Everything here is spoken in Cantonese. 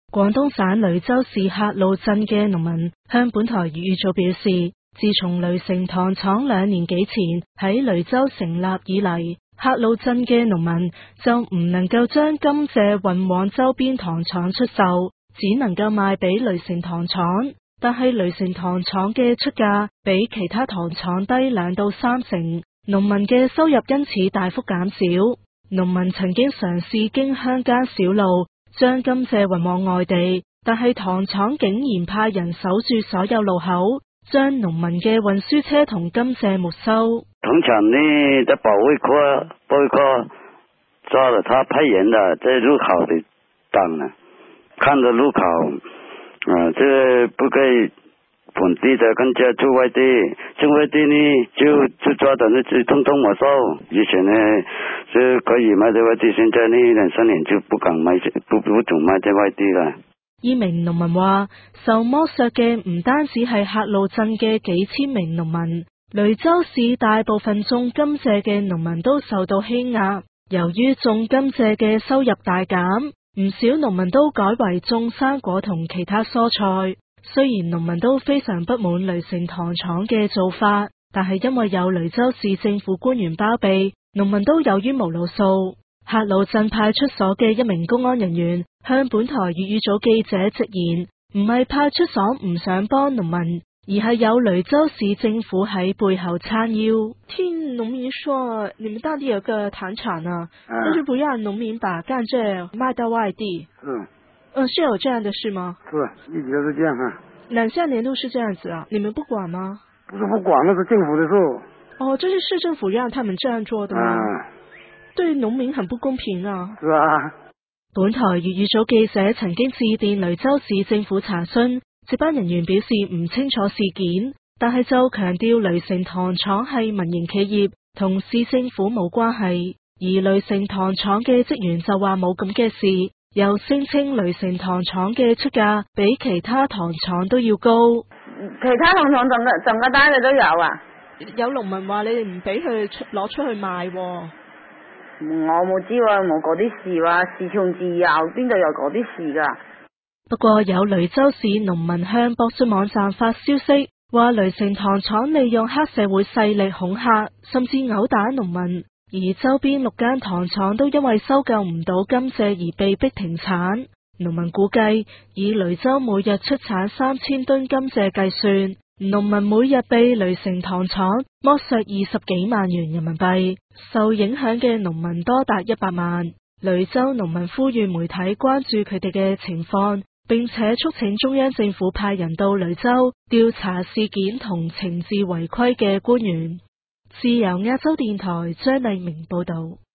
廣東省雷州市客路鎮嘅農民向本台粵語組表示，自從雷城糖廠2年幾前喺雷州成立以嚟，客路鎮嘅農民就唔能夠將甘蔗運往周邊糖廠出售，只能夠賣俾雷城糖廠。但係雷城糖廠嘅出價比其他糖廠低2到3成，農民嘅收入因此大幅減少。農民曾經嘗試經鄉間小路將甘蔗運往外地，但係糖廠竟然派人守住所有路口，將農民嘅運輸車同甘蔗沒收。 糖廠呢在保衛科抓了他，派人的在路口的擋了，看着路口這不給本地的甘蔗出外地呢就抓的那就通通沒收。以前呢是可以賣在外地，現在呢2-3年就不敢賣，不准賣在外地了。 呢名農民話，受剝削嘅唔單止係客路鎮嘅幾千名農民，雷州市大部分種甘蔗嘅農民都受到欺壓。由於種甘蔗嘅收入大減，唔少農民都改為種生果同其他蔬菜。雖然農民都非常不滿雷城糖廠嘅做法，但係因為有雷州市政府官員包庇，農民都有冤無路訴。客路鎮派出所嘅一名公安人員向本台粵語組記者直言，唔係派出所唔想幫農民，而係有雷州市政府喺背後撐腰。聽農民說，你們當地有個糖廠啊，但是不讓農民把甘蔗賣到外地。是有這樣的事嗎？ 是，一直都是這樣啊。 哪下年度是這樣子啊？你們不管嗎？ 不是不管，那是政府的事。 哦，這是市政府讓他們這樣做的嗎？對農民很不公平啊。 是啊。 本台粵語組記者曾經致電雷州市政府查詢，接班人員表示唔清楚事件，但係就強調雷城糖廠係民營企業，同市政府冇關係。而雷城糖廠嘅職員就話冇咁嘅事。又聲稱雷城糖廠嘅出價比其他糖廠都要高， 其他糖廠贈嘅單嘅都有啊。 有農民話你哋唔俾佢攞出去賣喎。 我冇知喎，冇嗰啲事喎，市場自由邊度有嗰啲事噶。 不過有雷州市農民向博訊網站發消息，話雷城糖廠利用黑社會勢力恐嚇，甚至毆打農民。而周邊6間糖廠都因為收購唔到甘蔗而被逼停產。農民估計，以雷州每日出產3000噸甘蔗計算，農民每日被雷城糖廠剝削20幾萬元人民幣，受影響嘅農民多達100萬。雷州農民呼籲媒體關注佢哋嘅情況，並且促請中央政府派人到雷州調查事件同懲治違規嘅官員。自由亞洲電台張麗明報道。